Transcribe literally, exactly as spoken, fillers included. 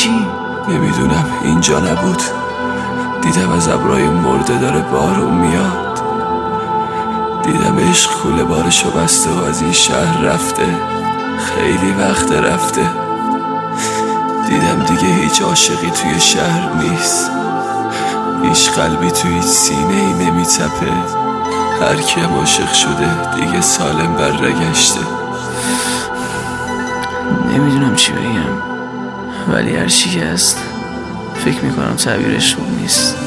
چی؟ نمیدونم، اینجا نبود. دیدم از ابرای مرده داره بارون میاد. دیدم عشق کوله بارشو بسته و از این شهر رفته. خیلی وقت رفته. دیدم دیگه هیچ عاشقی توی شهر نیست. هیچ قلبی توی سینه ای نمیتپه. هر کیم عاشق شده دیگه سالم برنگشته. نمیدونم چی بگم، ولی هر چی که هست فکر میکنم تعبیرش خوب نیست.